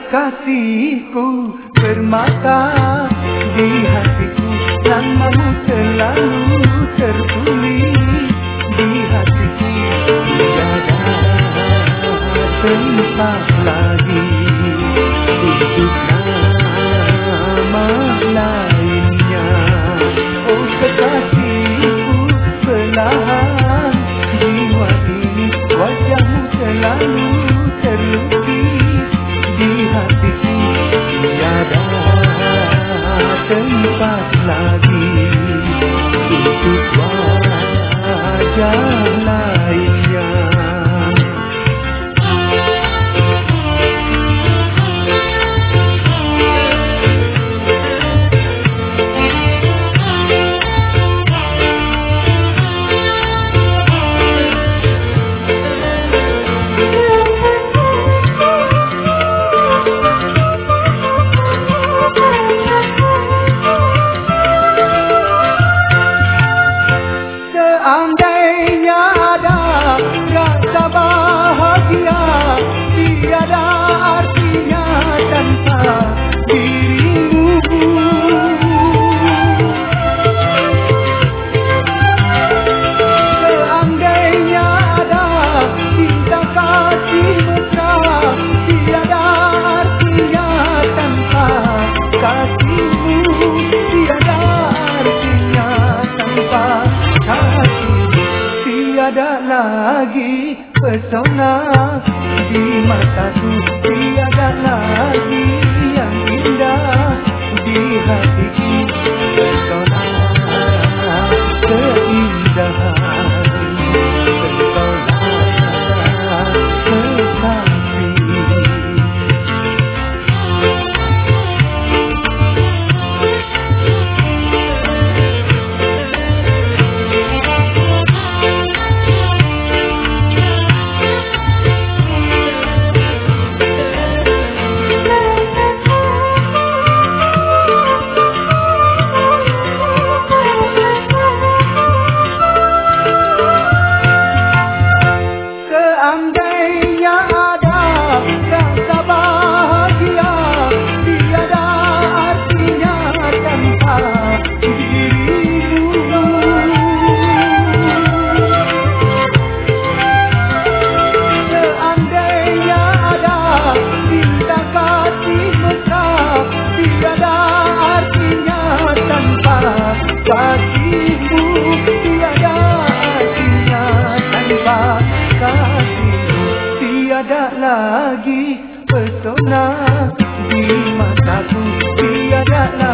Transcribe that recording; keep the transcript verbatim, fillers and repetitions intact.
kekasihku permata di hatiku, namamu selalu tertulis di hatiku. Tiada tempat lagi untuk nama lainnya. Oh kekasihku belahan jiwa ini, wajahmu selalu terlukis di hatiku. Tiada tempat lagi untuk wajah lainnya. Seandainya ada rasa bahagia, tiada artinya tanpa dirimu. Seandainya ada cinta kasih mesra, tiada artinya tanpa kasihmu. Tiada artinya tanpa kasihmu. Tiada lagi pesona di mataku, tiada lagi yang indah di hatiku. Pesona keindahan, pesona kekasih. Seandainya ada rasa bahagia, tiada artinya tanpa dirimu. Seandainya ada cinta kasih mesra, tiada artinya tanpa kasihmu. Tiada artinya tanpa kasihmu. Tiada lagi pesona di mataku, tiada lagi